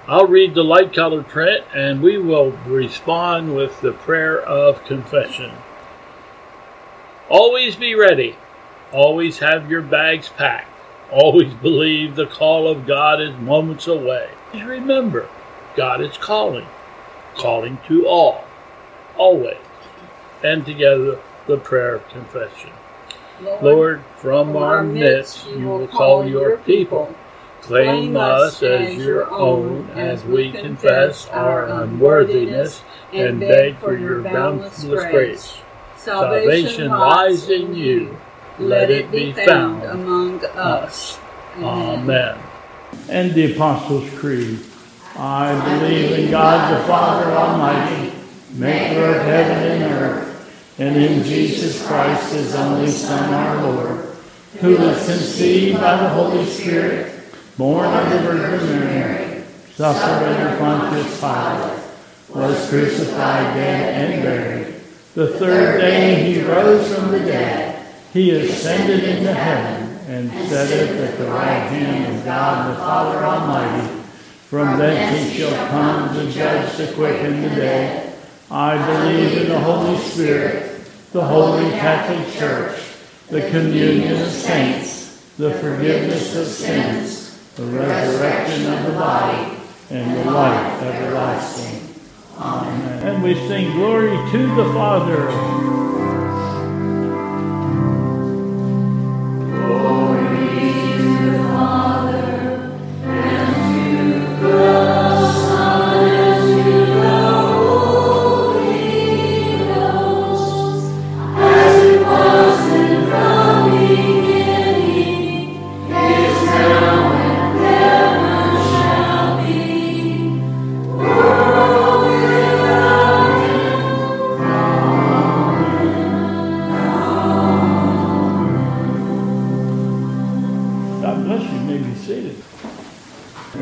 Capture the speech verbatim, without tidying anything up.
I'll read the light colored print and we will respond with the prayer of confession. Always be ready. Always have your bags packed. Always believe the call of God is moments away. Just remember, God is calling. Calling to all. Always. And together, the prayer of confession. Lord, Lord from our midst, you will call your people. Claim us as your own as we confess our unworthiness and beg for your boundless grace. Salvation lies in you. Let it be found among us. Amen. And the Apostles' Creed. I believe in God the Father Almighty, maker of heaven and earth, and in Jesus Christ, his only Son, our Lord, who was conceived by the Holy Spirit, born of the Virgin Mary, suffered under Pontius Pilate, was crucified, dead, and buried. The third day he rose from the dead. He ascended into heaven and sitteth at the right hand of God the Father Almighty. From thence he shall come to judge the quick and the dead. I believe in the Holy Spirit, the Holy Catholic Church, the communion of saints, the forgiveness of sins, the resurrection of the body, and the life everlasting. Amen. And we sing glory to the Father.